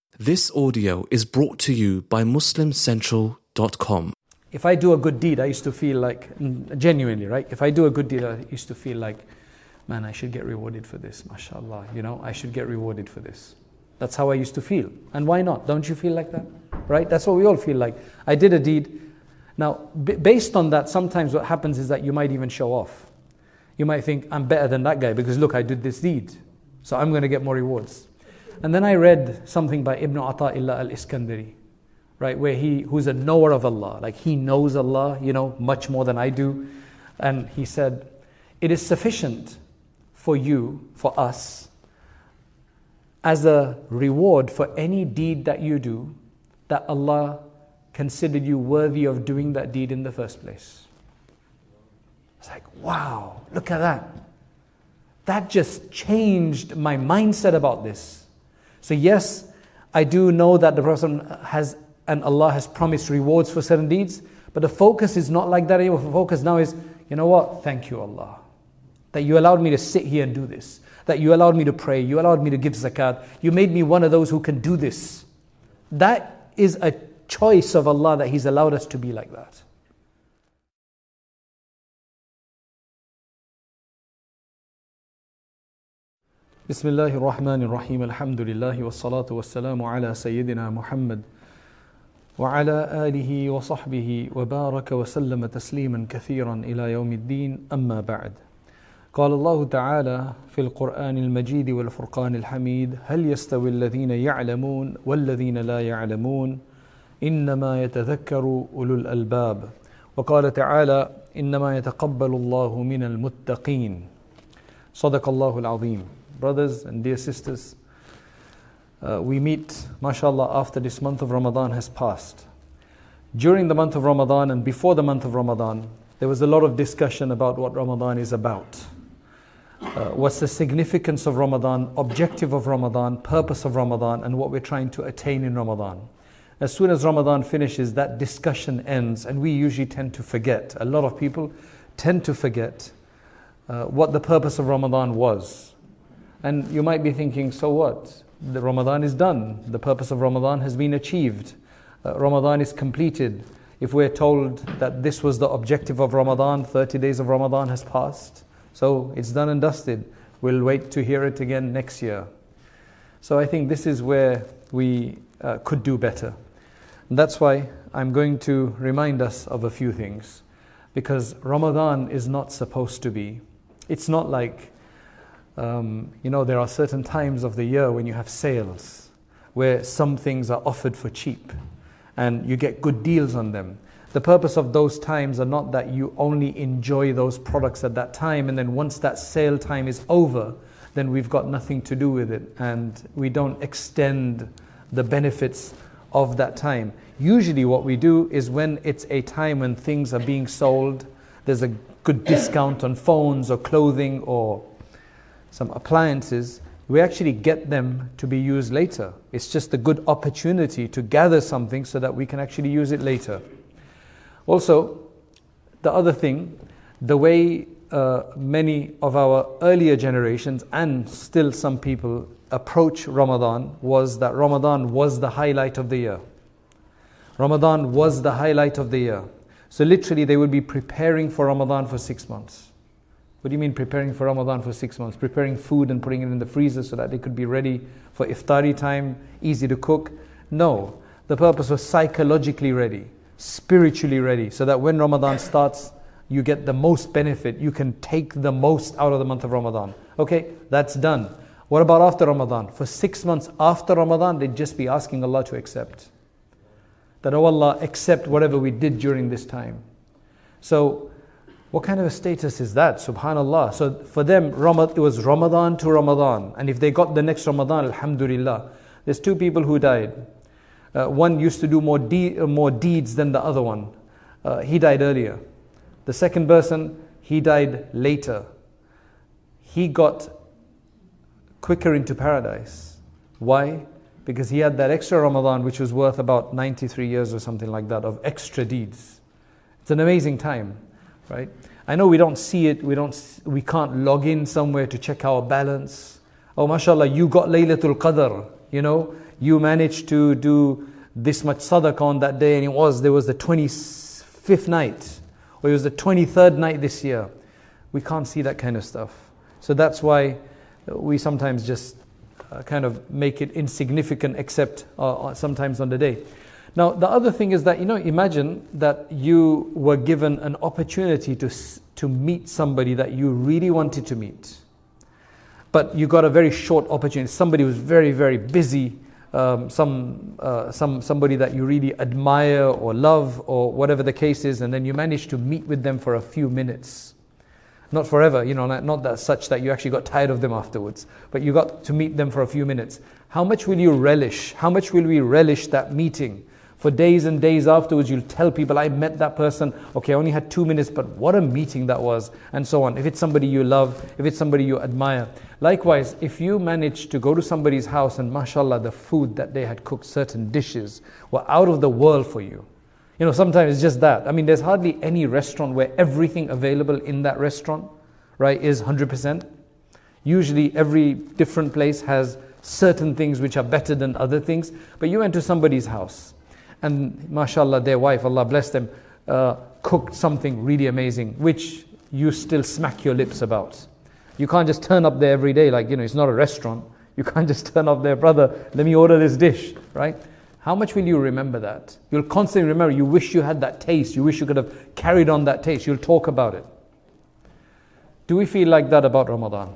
This audio is brought to you by MuslimCentral.com. If I do a good deed, I used to feel like, genuinely, right? If I do a good deed, I used to feel like, man, I should get rewarded for this, mashallah. I should get rewarded for this. That's how I used to feel. And why not? Don't you feel like that? Right? That's what we all feel like. I did a deed. Now, based on that, sometimes what happens is that you might even show off. You might think, I'm better than that guy because look, I did this deed. So I'm going to get more rewards. And then I read something by Ibn Ata'illah al-Iskandari, right, where who's a knower of Allah, like he knows Allah, much more than I do. And he said, it is sufficient for you, for us, as a reward for any deed that you do, that Allah considered you worthy of doing that deed in the first place. It's like, wow, look at that. That just changed my mindset about this. So yes, I do know that the Prophet has, and Allah has promised rewards for certain deeds, but the focus is not like that anymore. The focus now is, you know what? Thank you, Allah, that you allowed me to sit here and do this, that you allowed me to pray, you allowed me to give zakat, you made me one of those who can do this. That is a choice of Allah that He's allowed us to be like that. بسم الله الرحمن الرحيم الحمد لله والصلاة والسلام على سيدنا محمد وعلى آله وصحبه وبارك وسلم تسليما كثيرا إلى يوم الدين أما بعد قال الله تعالى في القرآن المجيد والفرقان الحميد هل يستوي الذين يعلمون والذين لا يعلمون إنما يتذكر أولو الألباب وقال تعالى إنما يتقبل الله من المتقين صدق الله العظيم. Brothers and dear sisters, we meet, mashallah, after this month of Ramadan has passed. During the month of Ramadan and before the month of Ramadan, there was a lot of discussion about what Ramadan is about. What's the significance of Ramadan, objective of Ramadan, purpose of Ramadan, and what we're trying to attain in Ramadan. As soon as Ramadan finishes, that discussion ends, and we usually tend to forget. A lot of people tend to forget what the purpose of Ramadan was. And you might be thinking, so what? The Ramadan is done. The purpose of Ramadan has been achieved. Ramadan is completed. If we're told that this was the objective of Ramadan, 30 days of Ramadan has passed. So it's done and dusted. We'll wait to hear it again next year. So I think this is where we could do better. And that's why I'm going to remind us of a few things. Because Ramadan is not supposed to be. It's not like there are certain times of the year when you have sales where some things are offered for cheap and you get good deals on them. The purpose of those times are not that you only enjoy those products at that time and then once that sale time is over, then we've got nothing to do with it and we don't extend the benefits of that time. Usually what we do is when it's a time when things are being sold, there's a good discount on phones or clothing or some appliances, we actually get them to be used later. It's just a good opportunity to gather something so that we can actually use it later. Also, the other thing, the way many of our earlier generations and still some people approach Ramadan was that Ramadan was the highlight of the year. Ramadan was the highlight of the year. So literally they would be preparing for Ramadan for 6 months. What do you mean preparing for Ramadan for 6 months? Preparing food and putting it in the freezer so that they could be ready for iftari time, easy to cook? No. The purpose was psychologically ready, spiritually ready, so that when Ramadan starts, you get the most benefit. You can take the most out of the month of Ramadan. Okay, that's done. What about after Ramadan? For 6 months after Ramadan, they'd just be asking Allah to accept. That, oh Allah, accept whatever we did during this time. So, what kind of a status is that? Subhanallah. So for them, it was Ramadan to Ramadan. And if they got the next Ramadan, alhamdulillah. There's two people who died. One used to do more deeds than the other one. He died earlier. The second person, he died later. He got quicker into paradise. Why? Because he had that extra Ramadan which was worth about 93 years or something like that of extra deeds. It's an amazing time. Right? I know we don't see it, we can't log in somewhere to check our balance. Oh, mashallah, you got Laylatul Qadr, you managed to do this much sadaqah on that day, and there was the 25th night, or it was the 23rd night this year. We can't see that kind of stuff. So that's why we sometimes just kind of make it insignificant, except sometimes on the day. Now, the other thing is that, imagine that you were given an opportunity to meet somebody that you really wanted to meet. But you got a very short opportunity. Somebody who's very, very busy, somebody that you really admire or love or whatever the case is, and then you managed to meet with them for a few minutes. Not forever, not that such that you actually got tired of them afterwards, but you got to meet them for a few minutes. How much will you relish? How much will we relish that meeting? For days and days afterwards, you'll tell people, I met that person. Okay, I only had 2 minutes, but what a meeting that was, and so on. If it's somebody you love, if it's somebody you admire. Likewise, if you manage to go to somebody's house and mashallah, the food that they had cooked, certain dishes, were out of the world for you. Sometimes it's just that. I mean, there's hardly any restaurant where everything available in that restaurant, right, is 100%. Usually every different place has certain things which are better than other things. But you went to somebody's house, and mashallah, their wife, Allah bless them, cooked something really amazing, which you still smack your lips about. You can't just turn up there every day, like, it's not a restaurant. You can't just turn up there, brother, let me order this dish, right? How much will you remember that? You'll constantly remember, you wish you had that taste, you wish you could have carried on that taste, you'll talk about it. Do we feel like that about Ramadan?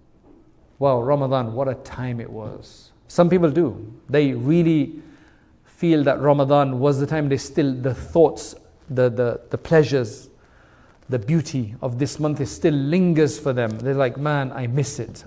Wow, Ramadan, what a time it was. Some people do. They really feel that Ramadan was the time the thoughts, the pleasures, the beauty of this month still lingers for them. They're like, man, I miss it.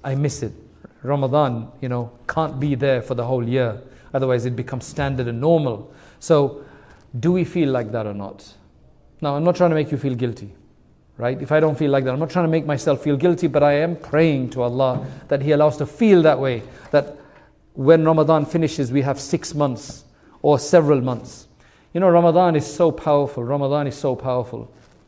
Ramadan, can't be there for the whole year. Otherwise it becomes standard and normal. So, do we feel like that or not? Now, I'm not trying to make you feel guilty, right? If I don't feel like that, I'm not trying to make myself feel guilty, but I am praying to Allah that He allows us to feel that way. That when Ramadan finishes, we have 6 months or several months. Ramadan is so powerful. Ramadan is so powerful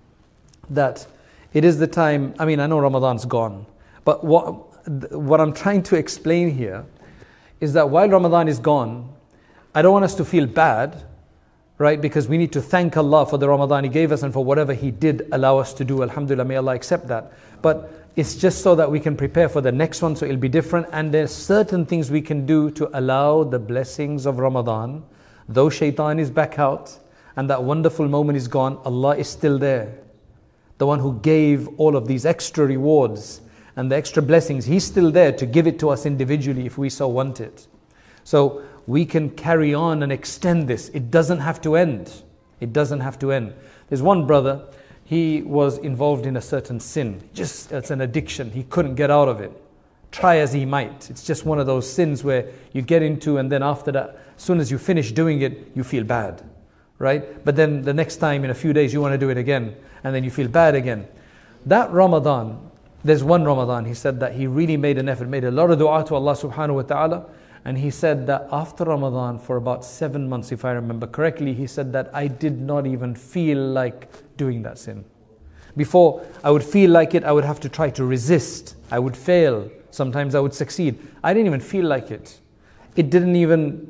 that it is the time. I mean, I know Ramadan's gone, but what I'm trying to explain here is that while Ramadan is gone, I don't want us to feel bad, right? Because we need to thank Allah for the Ramadan He gave us and for whatever He did allow us to do. Alhamdulillah, may Allah accept that. But it's just so that we can prepare for the next one, so it'll be different. And there's certain things we can do to allow the blessings of Ramadan. Though shaitan is back out and that wonderful moment is gone, Allah is still there. The one who gave all of these extra rewards and the extra blessings, He's still there to give it to us individually if we so want it. So we can carry on and extend this. It doesn't have to end. It doesn't have to end. There's one brother, he was involved in a certain sin. It's an addiction. He couldn't get out of it. Try as he might. It's just one of those sins where you get into, and then after that, as soon as you finish doing it, you feel bad, right? But then the next time, in a few days, you want to do it again, and then you feel bad again. That Ramadan, there's one Ramadan, he said that he really made an effort, made a lot of dua to Allah subhanahu wa ta'ala, and he said that after Ramadan, for about 7 months, if I remember correctly, he said that I did not even feel like doing that sin. Before, I would feel like it, I would have to try to resist, I would fail, sometimes I would succeed. I didn't even feel like it. It didn't even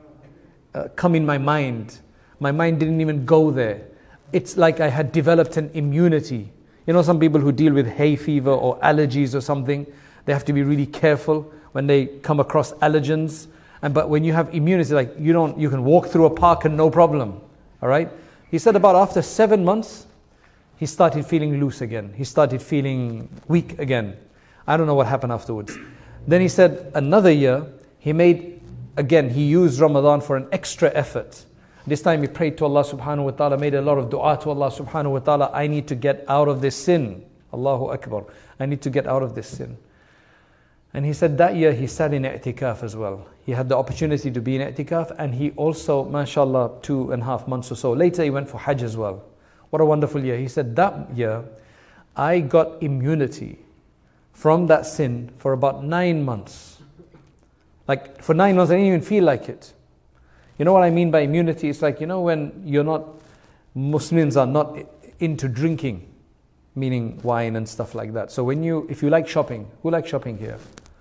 come in my mind. My mind didn't even go there. It's like I had developed an immunity. Some people who deal with hay fever or allergies or something, they have to be really careful when they come across allergens. But when you have immunity, like you can walk through a park and no problem. All right? He said about after 7 months, he started feeling loose again. He started feeling weak again. I don't know what happened afterwards. Then he said another year, he used Ramadan for an extra effort. This time he prayed to Allah subhanahu wa ta'ala, made a lot of dua to Allah subhanahu wa ta'ala. I need to get out of this sin. Allahu Akbar. I need to get out of this sin. And he said that year he sat in i'tikaf as well. He had the opportunity to be in i'tikaf, and he also, mashallah, 2.5 months or so later, he went for Hajj as well. What a wonderful year. He said that year, I got immunity from that sin for about 9 months. Like for 9 months I didn't even feel like it. You know what I mean by immunity? It's like, when Muslims are not into drinking, meaning wine and stuff like that. So if you like shopping, who likes shopping here?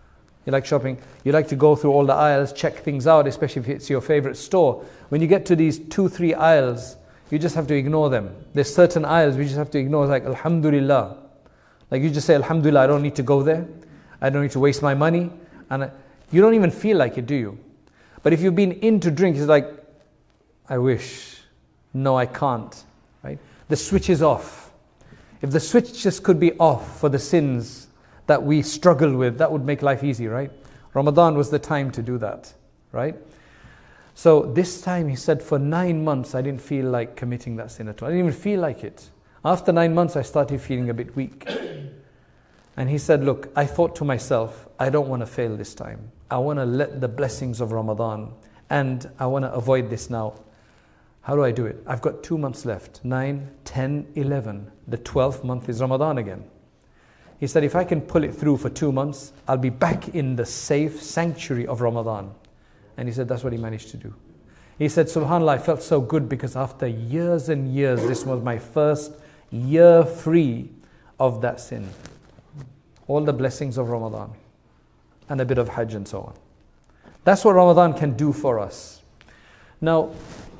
You like shopping. You like to go through all the aisles, check things out, especially if it's your favorite store. When you get to these 2-3 aisles, you just have to ignore them. There's certain aisles we just have to ignore. It's like, Alhamdulillah. Like you just say, Alhamdulillah, I don't need to go there. I don't need to waste my money. And you don't even feel like it, do you? But if you've been into drink, it's like, I wish. No, I can't. Right? The switch is off. If the switch just could be off for the sins that we struggle with, that would make life easy, right? Ramadan was the time to do that, right? So this time he said, for 9 months I didn't feel like committing that sin at all. I didn't even feel like it. After 9 months I started feeling a bit weak. And he said, look, I thought to myself, I don't want to fail this time. I want to let the blessings of Ramadan, and I want to avoid this now. How do I do it? I've got 2 months left, 9, 10, 11. The 12th month is Ramadan again. He said, if I can pull it through for 2 months, I'll be back in the safe sanctuary of Ramadan. And he said, that's what he managed to do. He said, subhanAllah, I felt so good because after years and years, this was my first year free of that sin. All the blessings of Ramadan and a bit of Hajj and so on. That's what Ramadan can do for us. Now,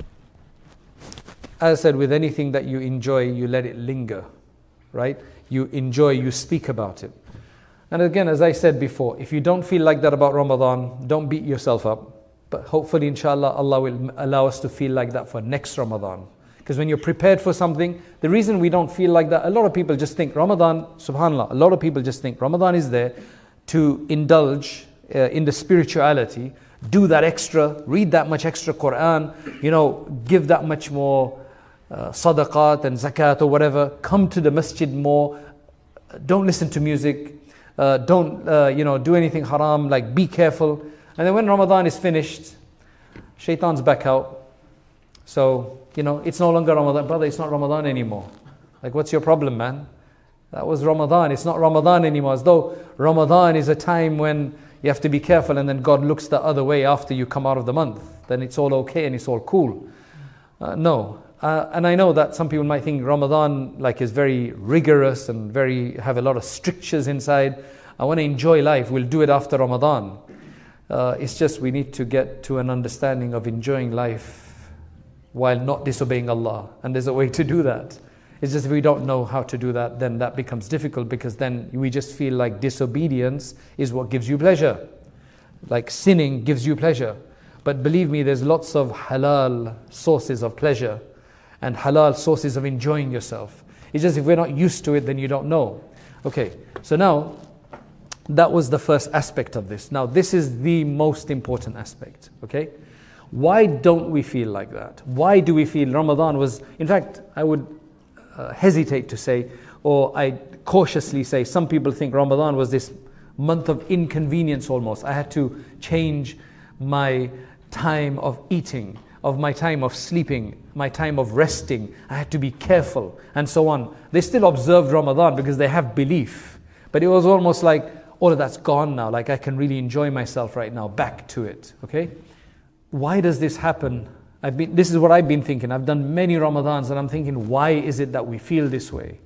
as I said, with anything that you enjoy, you let it linger, right? You enjoy, you speak about it. And again, as I said before, if you don't feel like that about Ramadan, don't beat yourself up. But hopefully, inshallah, Allah will allow us to feel like that for next Ramadan. Because when you're prepared for something, the reason we don't feel like that, a lot of people just think Ramadan, subhanAllah, a lot of people just think Ramadan is there to indulge in the spirituality, do that extra, read that much extra Quran, give that much more sadaqat and zakat or whatever, come to the masjid more, don't listen to music, don't do anything haram, like be careful. And then when Ramadan is finished, shaitan's back out. So, it's no longer Ramadan. Brother, it's not Ramadan anymore. Like, what's your problem, man? That was Ramadan. It's not Ramadan anymore. As though Ramadan is a time when you have to be careful and then God looks the other way after you come out of the month. Then it's all okay and it's all cool. No. And I know that some people might think Ramadan is very rigorous and have a lot of strictures inside. I want to enjoy life. We'll do it after Ramadan. It's just we need to get to an understanding of enjoying life while not disobeying Allah. And there's a way to do that. It's just if we don't know how to do that, then that becomes difficult, because then we just feel like disobedience is what gives you pleasure. Like sinning gives you pleasure. But believe me, there's lots of halal sources of pleasure and halal sources of enjoying yourself. It's just if we're not used to it, then you don't know. Okay, so now that was the first aspect of this. Now this is the most important aspect, okay? Why don't we feel like that? Why do we feel Ramadan was, in fact, I would hesitate to say, or I cautiously say, some people think Ramadan was this month of inconvenience almost. I had to change my time of eating, of my time of sleeping, my time of resting. I had to be careful and so on. They still observed Ramadan because they have belief. But it was almost like, all of that's gone now. Like I can really enjoy myself right now. Back to it, okay? Why does this happen? This is what I've been thinking. I've done many Ramadans and I'm thinking, why is it that we feel this way?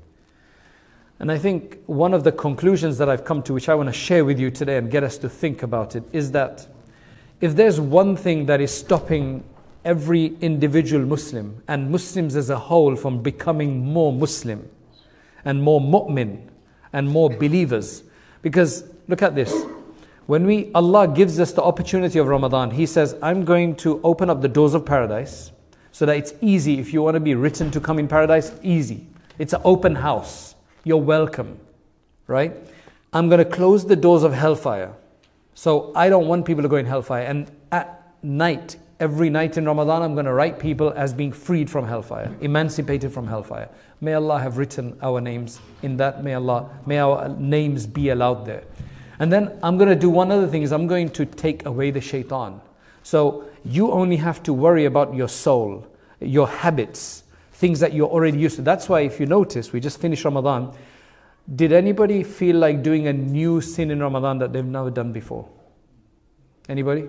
And I think one of the conclusions that I've come to, which I want to share with you today and get us to think about it, is that if there's one thing that is stopping every individual Muslim and Muslims as a whole from becoming more Muslim and more mu'min and more believers, because look at this. When Allah gives us the opportunity of Ramadan, He says, I'm going to open up the doors of paradise so that it's easy. If you want to be written to come in paradise, easy. It's an open house. You're welcome, right? I'm going to close the doors of hellfire. So I don't want people to go in hellfire. And at night, every night in Ramadan, I'm going to write people as being freed from hellfire, emancipated from hellfire. May Allah have written our names in that. May our names be allowed there. And then I'm going to do one other thing, is I'm going to take away the shaitan. So you only have to worry about your soul, your habits, things that you're already used to. That's why if you notice, we just finished Ramadan. Did anybody feel like doing a new sin in Ramadan that they've never done before? Anybody?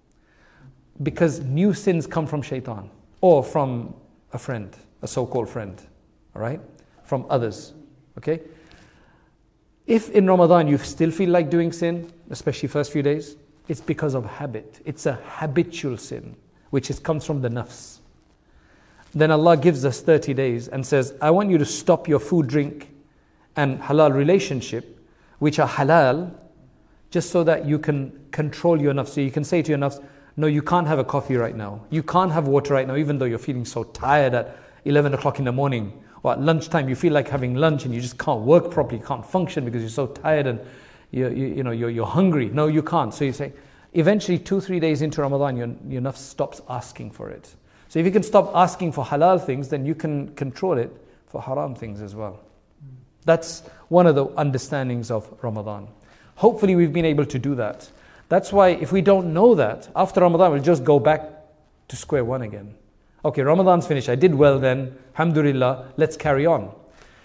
Because new sins come from shaitan or from a friend, a so-called friend, all right? From others, okay? If in Ramadan you still feel like doing sin, especially first few days, it's because of habit. It's a habitual sin, which comes from the nafs. Then Allah gives us 30 days and says, I want you to stop your food, drink, and halal relationship, which are halal, just so that you can control your nafs. So you can say to your nafs, no, you can't have a coffee right now. You can't have water right now, even though you're feeling so tired at 11 o'clock in the morning. Or at lunchtime, you feel like having lunch and you just can't work properly, you can't function because you're so tired and you're hungry. No, you can't. So you say, eventually 2-3 days into Ramadan, your nafs stops asking for it. So if you can stop asking for halal things, then you can control it for haram things as well. That's one of the understandings of Ramadan. Hopefully we've been able to do that. That's why if we don't know that, after Ramadan we'll just go back to square one again. Okay, Ramadan's finished, I did well then, alhamdulillah, let's carry on.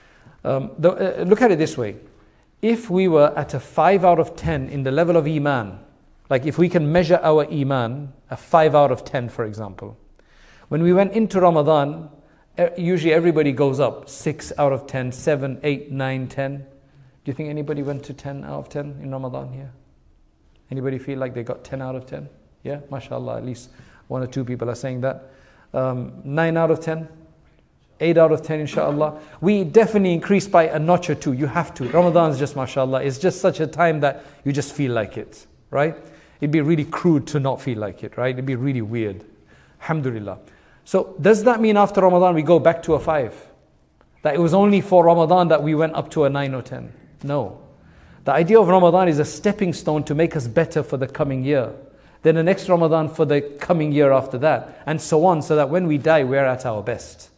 Look at it this way. If we were at a 5 out of 10 in the level of Iman, like if we can measure our Iman, a 5 out of 10 for example, when we went into Ramadan, usually everybody goes up 6 out of 10, 7, 8, 9, 10. Do you think anybody went to 10 out of 10 in Ramadan here? Anybody feel like they got 10 out of 10? Yeah, mashallah, at least 1 or 2 people are saying that. 9 out of 10? 8 out of 10 inshallah. We definitely increase by a notch or 2. You have to. Ramadan's just mashallah. It's just such a time that you just feel like it, right? It'd be really crude to not feel like it, right? It'd be really weird. Alhamdulillah. So does that mean after Ramadan we go back to a 5? That it was only for Ramadan that we went up to a 9 or 10? No. The idea of Ramadan is a stepping stone to make us better for the coming year. Then the next Ramadan for the coming year after that. And so on, so that when we die, we're at our best.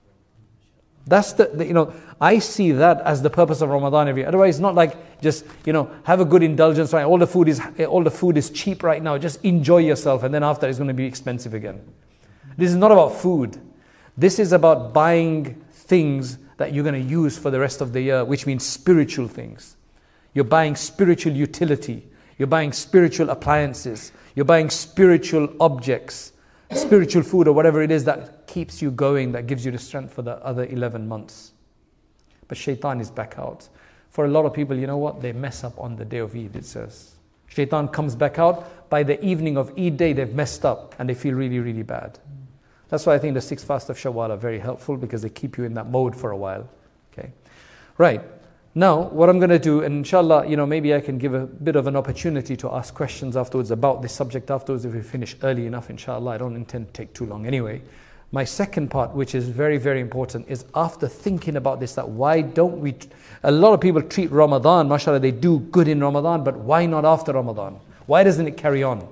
That's I see that as the purpose of Ramadan every year. Otherwise, it's not like just, have a good indulgence, right? All the food is cheap right now. Just enjoy yourself, and then after it's going to be expensive again. This is not about food. This is about buying things that you're going to use for the rest of the year, which means spiritual things. You're buying spiritual utility. You're buying spiritual appliances. You're buying spiritual objects, spiritual food or whatever it is that keeps you going, that gives you the strength for the other 11 months. But shaitan is back out. For a lot of people, you know what? They mess up on the day of Eid, it says. Shaitan comes back out. By the evening of Eid day, they've messed up and they feel really, really bad. That's why I think the 6 fasts of Shawwal are very helpful, because they keep you in that mode for a while. Okay, right. Now, what I'm going to do, and inshallah, maybe I can give a bit of an opportunity to ask questions afterwards about this subject afterwards if we finish early enough, inshallah. I don't intend to take too long anyway. My second part, which is very, very important, is after thinking about this, that why don't we, a lot of people treat Ramadan, mashallah, they do good in Ramadan, but why not after Ramadan? Why doesn't it carry on?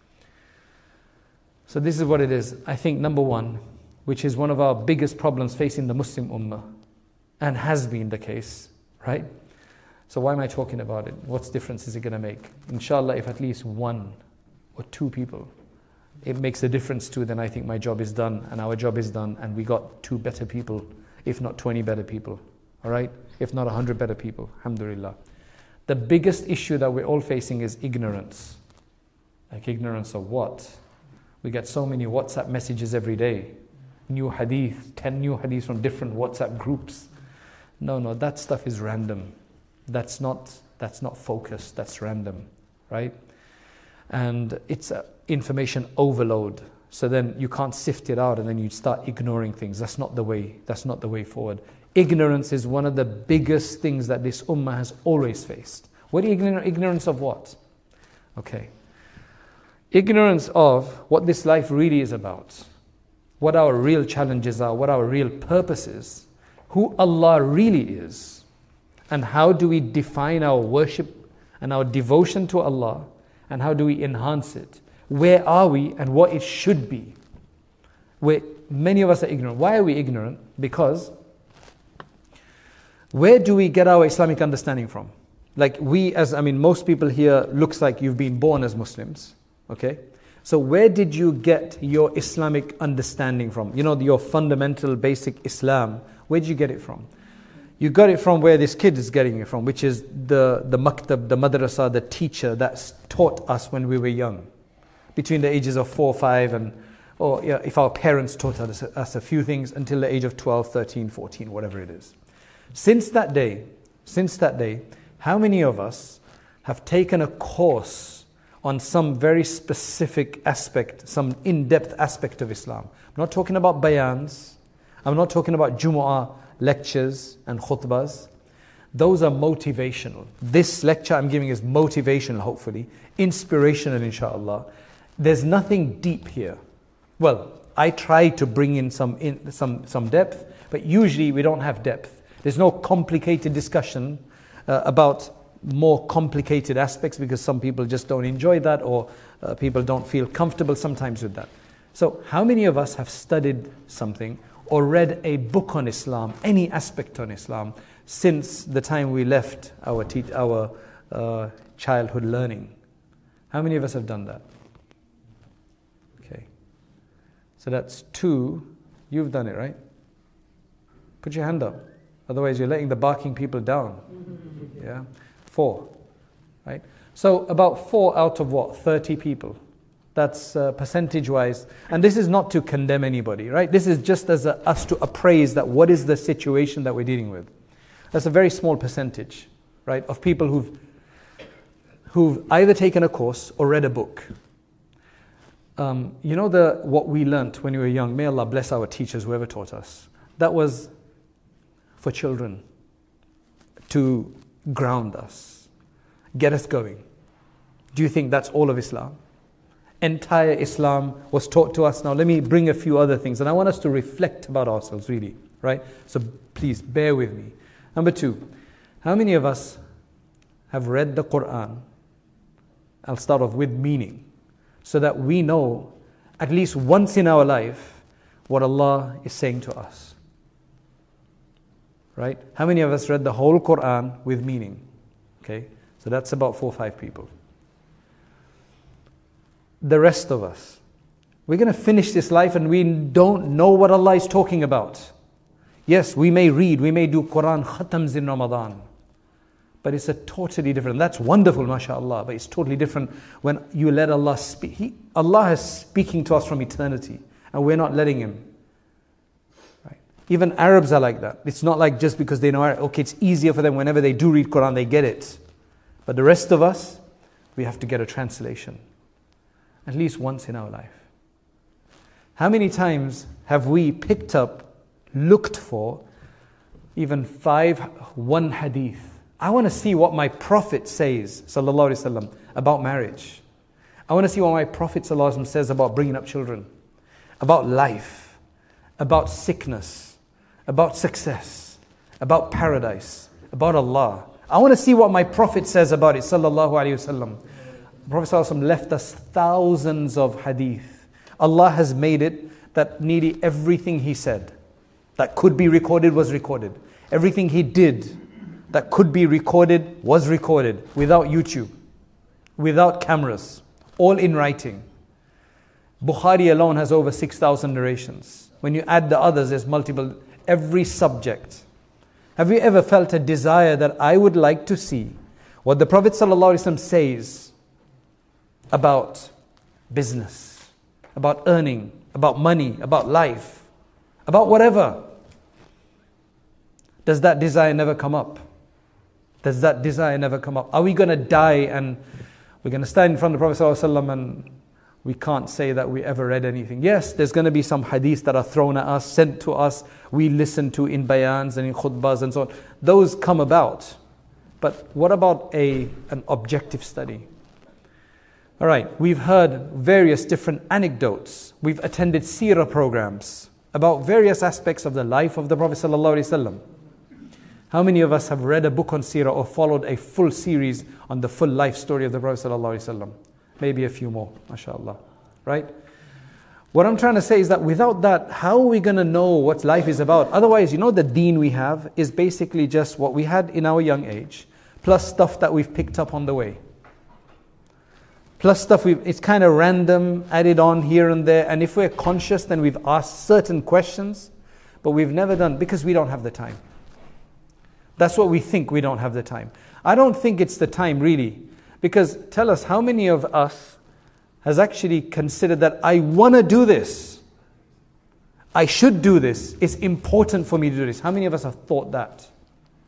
So this is what it is. I think number one, which is one of our biggest problems facing the Muslim Ummah, and has been the case, right? So why am I talking about it? What difference is it going to make? Inshallah, if at least 1 or 2 people, it makes a difference to, then I think my job is done and our job is done, and we got 2 better people, if not 20 better people, all right? If not 100 better people, alhamdulillah. The biggest issue that we're all facing is ignorance. Like ignorance of what? We get so many WhatsApp messages every day. New hadith, 10 new hadiths from different WhatsApp groups. No, that stuff is random. That's not focused, that's random, right? And it's information overload. So then you can't sift it out and then you start ignoring things. That's not the way forward. Ignorance is one of the biggest things that this ummah has always faced. What ignorance of what? Okay. Ignorance of what this life really is about. What our real challenges are, what our real purpose is. Who Allah really is, and how do we define our worship and our devotion to Allah, and how do we enhance it? Where are we and what it should be? Many of us are ignorant. Why are we ignorant? Because where do we get our Islamic understanding from? Like most people here, looks like you've been born as Muslims, okay? So where did you get your Islamic understanding from? Your fundamental basic Islam. Where did you get it from? You got it from where this kid is getting it from, which is the maktab, the madrasa, the teacher that's taught us when we were young. Between the ages of 4, 5, if our parents taught us a few things until the age of 12, 13, 14, whatever it is. Since that day, How many of us have taken a course on some very specific aspect, some in-depth aspect of Islam? I'm not talking about bayans. I'm not talking about Jumu'ah lectures and khutbahs. Those are motivational. This lecture I'm giving is motivational, hopefully. Inspirational, inshallah. There's nothing deep here. Well, I try to bring in some depth, but usually we don't have depth. There's no complicated discussion about more complicated aspects, because some people just don't enjoy that, or people don't feel comfortable sometimes with that. So how many of us have studied something or read a book on Islam, any aspect on Islam, since the time we left our childhood learning? How many of us have done that? Okay. So that's 2. You've done it, right? Put your hand up. Otherwise you're letting the barking people down. Yeah. 4. Right? So about 4 out of what? 30 people. That's percentage-wise. And this is not to condemn anybody, right? This is just as us to appraise that what is the situation that we're dealing with. That's a very small percentage, right, of people who've either taken a course or read a book. You know what we learnt when we were young? May Allah bless our teachers, whoever taught us. That was for children, to ground us, get us going. Do you think that's all of Islam? Entire Islam was taught to us. Now let me bring a few other things, and I want us to reflect about ourselves, really, right? So please bear with me. Number 2, how many of us have read the Quran? I'll start off with meaning, so that we know at least once in our life what Allah is saying to us. Right? How many of us read the whole Quran with meaning? Okay, so that's about 4 or 5 people. The rest of us, we're going to finish this life and we don't know what Allah is talking about. Yes, we may read, we may do Quran khatams in Ramadan, but it's a totally different. That's wonderful, mashallah, but it's totally different when you let Allah speak. Allah is speaking to us from eternity, and we're not letting Him. Right? Even Arabs are like that. It's not like just because they know Arabic, okay, it's easier for them whenever they do read Quran, they get it. But the rest of us, we have to get a translation. At least once in our life. How many times have we picked up, looked for, even 1 hadith? I want to see what my Prophet says, sallallahu alaihi wasallam, about marriage. I want to see what my Prophet sallallahu alaihi wasallam says about bringing up children, about life, about sickness, about success, about paradise, about Allah. I want to see what my Prophet says about it, sallallahu alaihi wasallam. Prophet ﷺ left us thousands of hadith. Allah has made it that nearly everything He said that could be recorded was recorded. Everything He did that could be recorded was recorded, without YouTube, without cameras, all in writing. Bukhari alone has over 6,000 narrations. When you add the others, there's multiple, every subject. Have you ever felt a desire that I would like to see what the Prophet ﷺ says about business, about earning, about money, about life, about whatever? Does that desire never come up? Does that desire never come up? Are we going to die and we're going to stand in front of the Prophet ﷺ and we can't say that we ever read anything? Yes, there's going to be some hadiths that are thrown at us, sent to us, we listen to in bayans and in khutbahs and so on. Those come about. But what about an objective study? All right, we've heard various different anecdotes. We've attended seerah programs about various aspects of the life of the Prophet ﷺ. How many of us have read a book on seerah or followed a full series on the full life story of the Prophet ﷺ? Maybe a few more, mashallah. Right? What I'm trying to say is that without that, how are we going to know what life is about? Otherwise, the deen we have is basically just what we had in our young age, plus stuff that we've picked up on the way. Plus stuff, it's kind of random, added on here and there. And if we're conscious, then we've asked certain questions, but we've never done, because we don't have the time. That's what we think, we don't have the time. I don't think it's the time really. Because tell us, how many of us has actually considered that I want to do this? I should do this. It's important for me to do this. How many of us have thought that?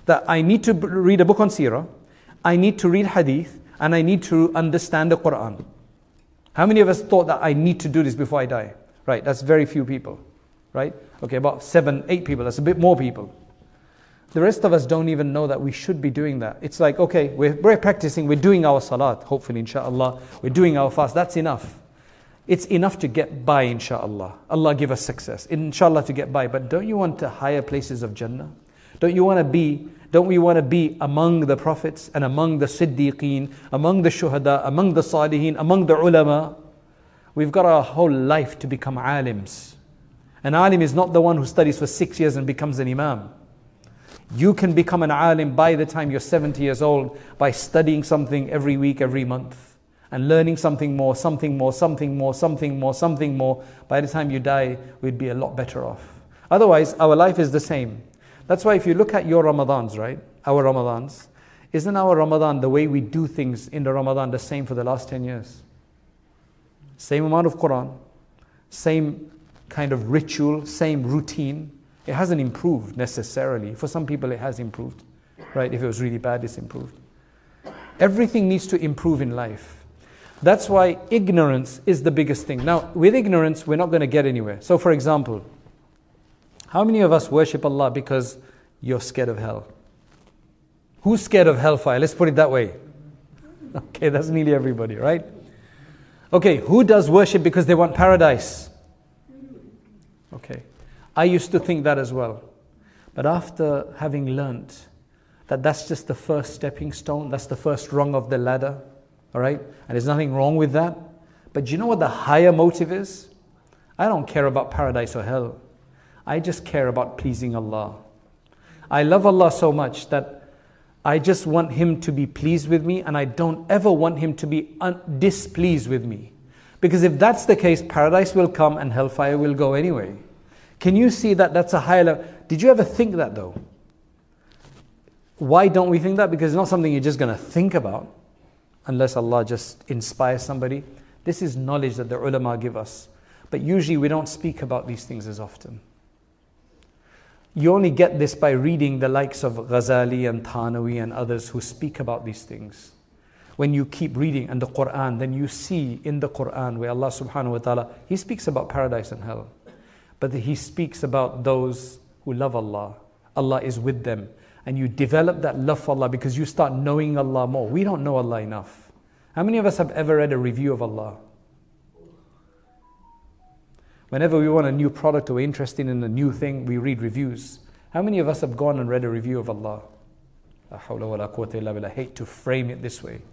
That I need to read a book on seerah, I need to read hadith, and I need to understand the Quran. How many of us thought that I need to do this before I die? Right, that's very few people. Right? Okay, about 7, 8 people, that's a bit more people. The rest of us don't even know that we should be doing that. It's like, okay, we're practicing, we're doing our salat, hopefully, inshallah. We're doing our fast, that's enough. It's enough to get by, inshallah. Allah give us success, inshallah, to get by. But don't you want to higher places of Jannah? Don't we want to be among the prophets and among the siddiqeen, among the shuhada, among the salihin, among the ulama? We've got our whole life to become alims. An alim is not the one who studies for 6 years and becomes an imam. You can become an alim by the time you're 70 years old by studying something every week, every month, and learning something more, something more, something more, something more, something more. By the time you die, we'd be a lot better off. Otherwise, our life is the same. That's why if you look at your Ramadans, right? Our Ramadans, isn't our Ramadan, the way we do things in the Ramadan, the same for the last 10 years? Same amount of Quran, same kind of ritual, same routine. It hasn't improved necessarily. For some people it has improved, right? If it was really bad, it's improved. Everything needs to improve in life. That's why ignorance is the biggest thing. Now, with ignorance, we're not going to get anywhere. So for example, how many of us worship Allah because you're scared of hell? Who's scared of hellfire? Let's put it that way. Okay, that's nearly everybody, right? Okay, who does worship because they want paradise? Okay. I used to think that as well. But after having learnt that that's just the first stepping stone, that's the first rung of the ladder, all right? And there's nothing wrong with that. But do you know what the higher motive is? I don't care about paradise or hell. I just care about pleasing Allah. I love Allah so much that I just want Him to be pleased with me, and I don't ever want Him to be displeased with me. Because if that's the case, paradise will come and hellfire will go anyway. Can you see that that's a higher level? Did you ever think that though? Why don't we think that? Because it's not something you're just going to think about unless Allah just inspires somebody. This is knowledge that the ulama give us. But usually we don't speak about these things as often. You only get this by reading the likes of Ghazali and Thanawi and others who speak about these things. When you keep reading in the Quran, then you see in the Quran where Allah subhanahu wa ta'ala, He speaks about paradise and hell. But He speaks about those who love Allah. Allah is with them. And you develop that love for Allah because you start knowing Allah more. We don't know Allah enough. How many of us have ever read a review of Allah? Whenever we want a new product or we're interested in a new thing, we read reviews. How many of us have gone and read a review of Allah? I hate to frame it this way.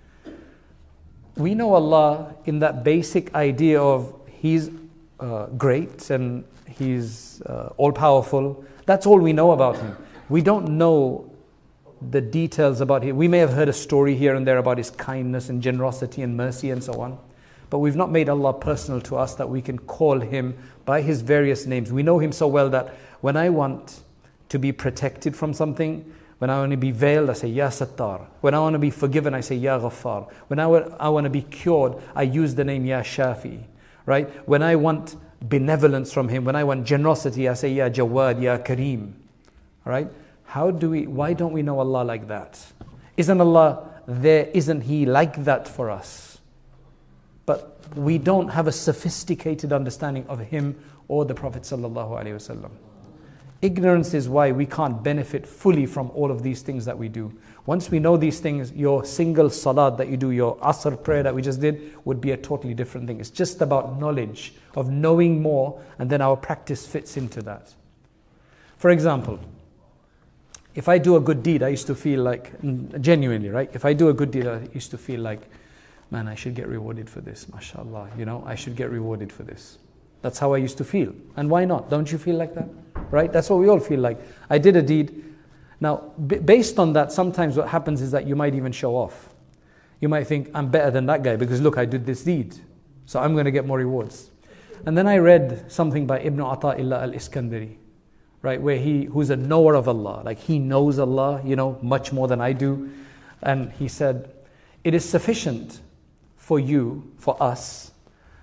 We know Allah in that basic idea of He's great and He's all-powerful. That's all we know about Him. We don't know the details about Him. We may have heard a story here and there about His kindness and generosity and mercy and so on. But we've not made Allah personal to us that we can call Him by His various names. We know Him so well that when I want to be protected from something, when I want to be veiled, I say, Ya Sattar. When I want to be forgiven, I say, Ya Ghaffar. When I want to be cured, I use the name Ya Shafi. Right? When I want benevolence from Him, when I want generosity, I say, Ya Jawad, Ya Kareem. Right? Why don't we know Allah like that? Isn't Allah there? Isn't He like that for us? But we don't have a sophisticated understanding of Him or the Prophet sallallahu alaihi wasallam. Ignorance is why we can't benefit fully from all of these things that we do. Once we know these things, your single salat that you do, your asr prayer that we just did, would be a totally different thing. It's just about knowledge, of knowing more, and then our practice fits into that. For example, if I do a good deed, I used to feel like, genuinely, right? If I do a good deed, I used to feel like, man, I should get rewarded for this, mashallah, I should get rewarded for this. That's how I used to feel. And why not? Don't you feel like that? Right? That's what we all feel like. I did a deed. Now, based on that, sometimes what happens is that you might even show off. You might think, I'm better than that guy because look, I did this deed. So I'm going to get more rewards. And then I read something by Ibn Ata'illah al-Iskandari, right? Who's a knower of Allah. Like he knows Allah, much more than I do. And he said, it is sufficient for us,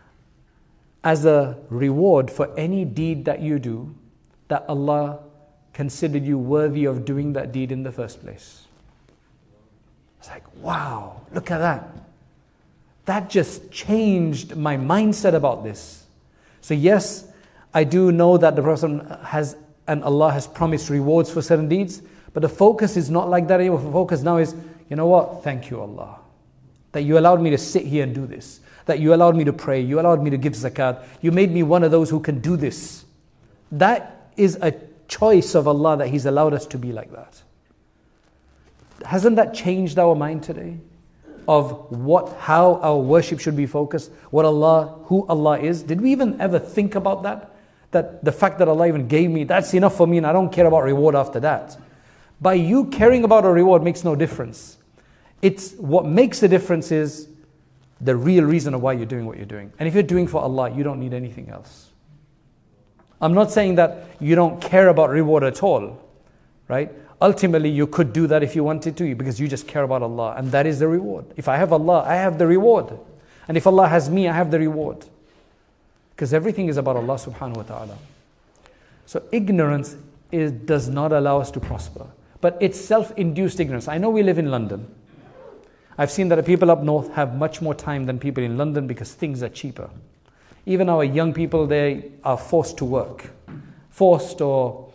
as a reward for any deed that you do, that Allah considered you worthy of doing that deed in the first place. It's like, wow, look at that. That just changed my mindset about this. So yes, I do know that the Prophet has, and Allah has promised rewards for certain deeds, but the focus is not like that anymore. The focus now is, you know what? Thank you, Allah, that you allowed me to sit here and do this. That you allowed me to pray. You allowed me to give zakat. You made me one of those who can do this. That is a choice of Allah, that He's allowed us to be like that. Hasn't that changed our mind today? Of how our worship should be focused, who Allah is? Did we even ever think about that? That the fact that Allah even gave me, that's enough for me and I don't care about reward after that. By you caring about a reward makes no difference. It's what makes a difference is the real reason of why you're doing what you're doing. And if you're doing for Allah, you don't need anything else. I'm not saying that you don't care about reward at all, right? Ultimately, you could do that if you wanted to, because you just care about Allah, and that is the reward. If I have Allah, I have the reward. And if Allah has me, I have the reward. Because everything is about Allah subhanahu wa ta'ala. So ignorance does not allow us to prosper. But it's self-induced ignorance. I know we live in London. I've seen that the people up north have much more time than people in London because things are cheaper. Even our young people, they are forced to work. Forced or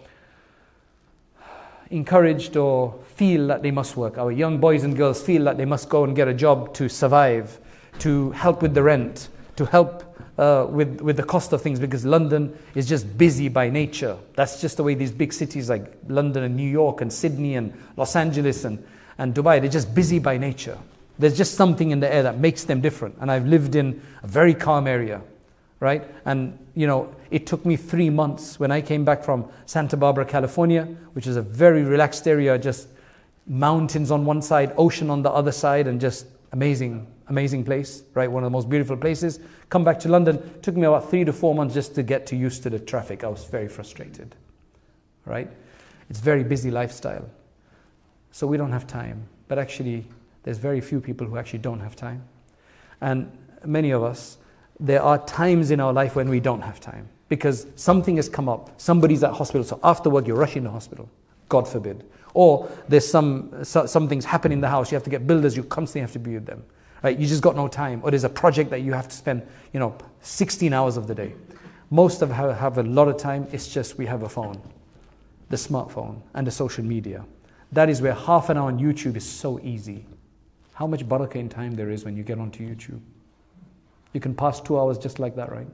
encouraged or feel that they must work. Our young boys and girls feel that they must go and get a job to survive, to help with the rent, to help with the cost of things, because London is just busy by nature. That's just the way these big cities like London and New York and Sydney and Los Angeles and Dubai, they're just busy by nature. There's just something in the air that makes them different. And I've lived in a very calm area, right? And it took me 3 months when I came back from Santa Barbara, California, which is a very relaxed area, just mountains on one side, ocean on the other side, and just amazing place, right? One of the most beautiful places. Come back to London, took me about 3 to 4 months just to get used to the traffic. I was very frustrated, right? It's very busy lifestyle. So we don't have time. But actually, there's very few people who actually don't have time. And many of us, there are times in our life when we don't have time because something has come up. Somebody's at hospital, so after work you're rushing to hospital. God forbid. Or there's some things happen in the house. You have to get builders. You constantly have to be with them. Right? You just got no time. Or there's a project that you have to spend 16 hours of the day. Most of us have a lot of time. It's just we have a phone, the smartphone and the social media. That is where half an hour on YouTube is so easy. How much barakah in time there is when you get onto YouTube. You can pass 2 hours just like that, right?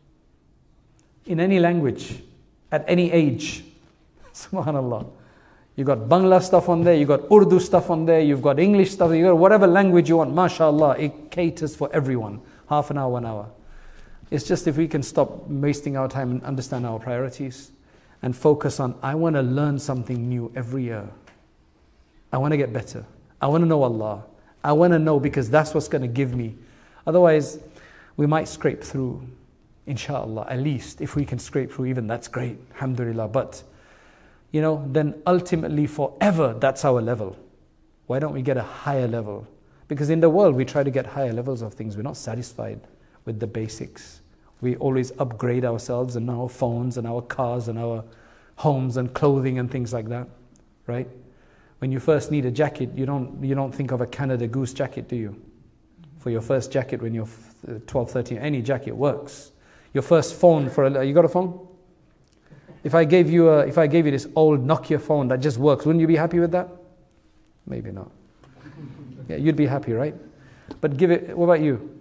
In any language, at any age. Subhanallah. You got Bangla stuff on there, you got Urdu stuff on there, you've got English stuff, you got whatever language you want. MashaAllah, it caters for everyone. Half an hour, 1 hour. It's just if we can stop wasting our time and understand our priorities and focus on, I want to learn something new every year. I want to get better. I want to know Allah. I want to know because that's what's going to give me. Otherwise, we might scrape through, inshallah. At least if we can scrape through, even that's great, alhamdulillah. But, then ultimately forever, that's our level. Why don't we get a higher level? Because in the world, we try to get higher levels of things. We're not satisfied with the basics. We always upgrade ourselves and our phones and our cars and our homes and clothing and things like that, right? When you first need a jacket, you don't think of a Canada Goose jacket, do you? For your first jacket when you're 12, 13, any jacket works. Your first phone you got a phone? If I gave you this old Nokia phone that just works, wouldn't you be happy with that? Maybe not. Yeah, you'd be happy, right? But what about you?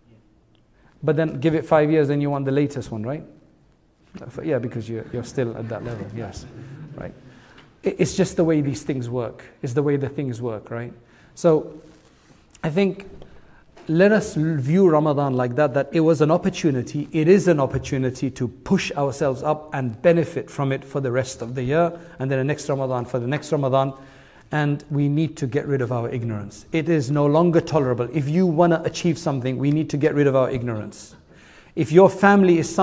But then give it 5 years, then you want the latest one, right? Yeah, because you're still at that level, yes, right? It's just the way these things work. It's the way the things work, right? So I think let us view Ramadan like that it was an opportunity. It is an opportunity to push ourselves up and benefit from it for the rest of the year, and then the next Ramadan for the next Ramadan. And we need to get rid of our ignorance. It is no longer tolerable. If you want to achieve something, we need to get rid of our ignorance. If your family is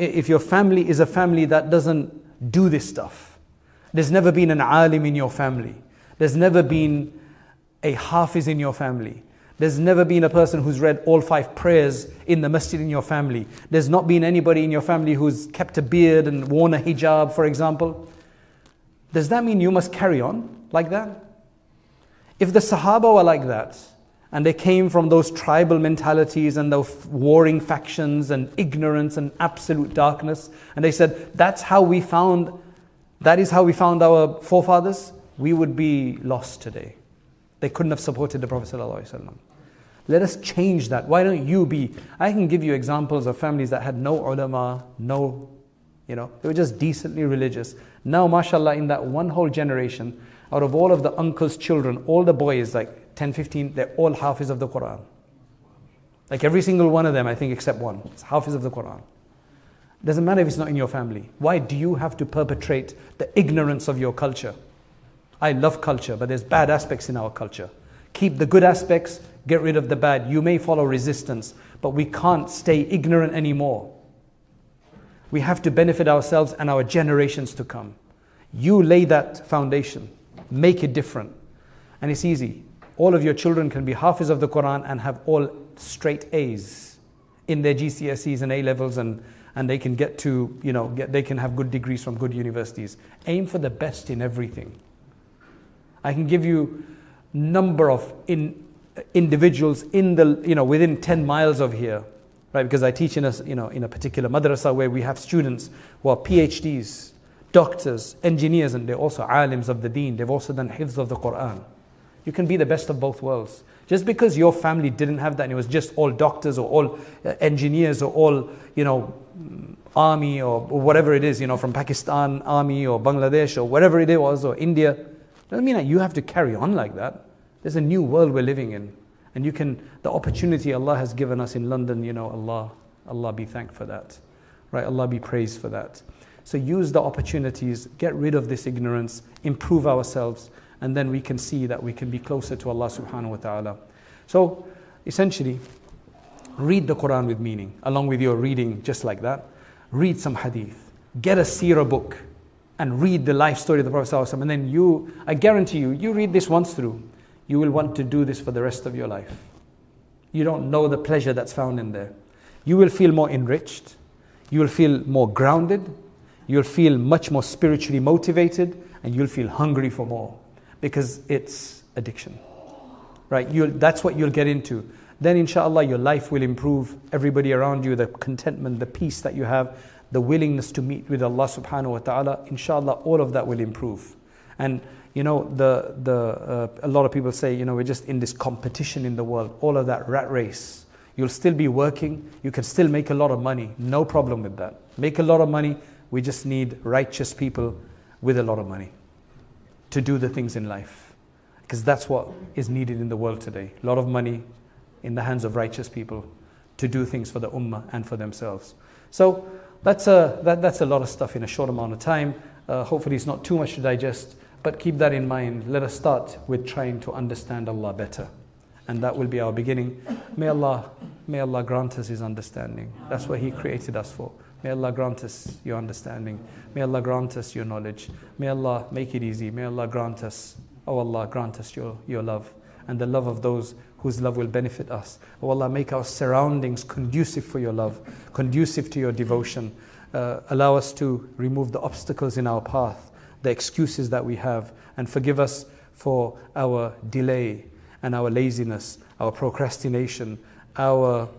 a family that doesn't do this stuff, there's never been an alim in your family. There's never been a hafiz in your family. There's never been a person who's read all 5 prayers in the masjid in your family. There's not been anybody in your family who's kept a beard and worn a hijab, for example. Does that mean you must carry on like that? If the Sahaba were like that, and they came from those tribal mentalities and those warring factions and ignorance and absolute darkness, and they said, that is how we found our forefathers, we would be lost today. They couldn't have supported the Prophet ﷺ. Let us change that. Why don't you be? I can give you examples of families that had no ulama, they were just decently religious. Now, mashallah, in that one whole generation, out of all of the uncle's children, all the boys, like 10, 15, they're all Hafiz of the Quran. Like every single one of them, I think, except one, is Hafiz of the Quran. Doesn't matter if it's not in your family. Why do you have to perpetrate the ignorance of your culture? I love culture, but there's bad aspects in our culture. Keep the good aspects, get rid of the bad. You may follow resistance, but we can't stay ignorant anymore. We have to benefit ourselves and our generations to come. You lay that foundation. Make it different. And it's easy. All of your children can be Hafiz of the Quran and have all straight A's in their GCSEs and A-levels, and they can get to, they can have good degrees from good universities. Aim for the best in everything. I can give you number of individuals in the, within 10 miles of here, right? Because I teach in a particular madrasa where we have students who are PhDs, doctors, engineers, and they're also alims of the deen. They've also done hifz of the Quran. You can be the best of both worlds. Just because your family didn't have that and it was just all doctors or all engineers or all, army or whatever it is, from Pakistan army or Bangladesh or whatever it was, or India, doesn't mean that you have to carry on like that. There's a new world we're living in. And the opportunity Allah has given us in London, Allah be thanked for that. Right? Allah be praised for that. So use the opportunities, get rid of this ignorance, improve ourselves, and then we can see that we can be closer to Allah subhanahu wa ta'ala. So essentially, read the Quran with meaning, along with your reading just like that. Read some hadith. Get a seerah book and read the life story of the Prophet ﷺ. And then I guarantee you read this once through, you will want to do this for the rest of your life. You don't know the pleasure that's found in there. You will feel more enriched. You will feel more grounded. You'll feel much more spiritually motivated, and you'll feel hungry for more, because it's addiction, right? That's what you'll get into. Then inshallah your life will improve, everybody around you, the contentment, the peace that you have, the willingness to meet with Allah subhanahu wa ta'ala, inshallah all of that will improve. And a lot of people say, we're just in this competition in the world, all of that rat race. You'll still be working, you can still make a lot of money, no problem with that. Make a lot of money. We just need righteous people with a lot of money to do the things in life. Because that's what is needed in the world today. A lot of money in the hands of righteous people to do things for the ummah and for themselves. So that's a lot of stuff in a short amount of time. Hopefully it's not too much to digest, but keep that in mind. Let us start with trying to understand Allah better. And that will be our beginning. May Allah grant us His understanding. That's what He created us for. May Allah grant us your understanding. May Allah grant us your knowledge. May Allah make it easy. May Allah grant us, oh Allah, grant us your love and the love of those whose love will benefit us. Oh Allah, make our surroundings conducive for your love, conducive to your devotion. Allow us to remove the obstacles in our path, the excuses that we have, and forgive us for our delay and our laziness, our procrastination, our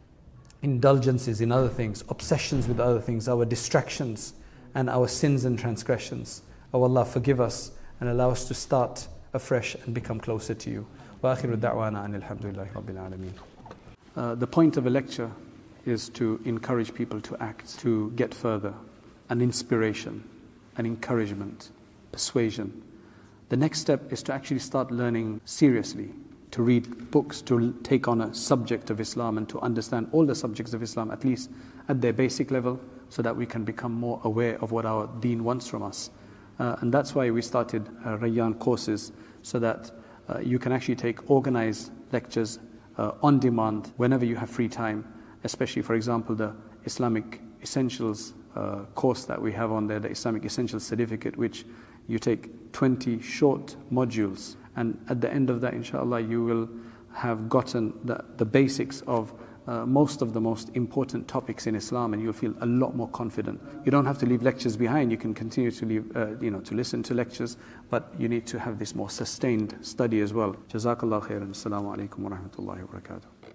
indulgences in other things, obsessions with other things, our distractions and our sins and transgressions. Oh Allah, forgive us and allow us to start afresh and become closer to you. Wa akhiru da'wana anil hamdulillahi rabbil alameen. The point of a lecture is to encourage people to act, to get further, an inspiration, an encouragement, persuasion. The next step is to actually start learning seriously, to read books, to take on a subject of Islam and to understand all the subjects of Islam, at least at their basic level, so that we can become more aware of what our deen wants from us. And that's why we started Rayyan courses, so that you can actually take organized lectures on demand whenever you have free time, especially, for example, the Islamic Essentials course that we have on there, the Islamic Essentials Certificate, which you take 20 short modules, and at the end of that, inshallah, you will have gotten the basics of most of the most important topics in Islam, and you'll feel a lot more confident. You don't have to leave lectures behind. You can continue to leave, to listen to lectures, but you need to have this more sustained study as well. Jazakallah khairan. Assalamu alaikum wa rahmatullahi wa barakatuh.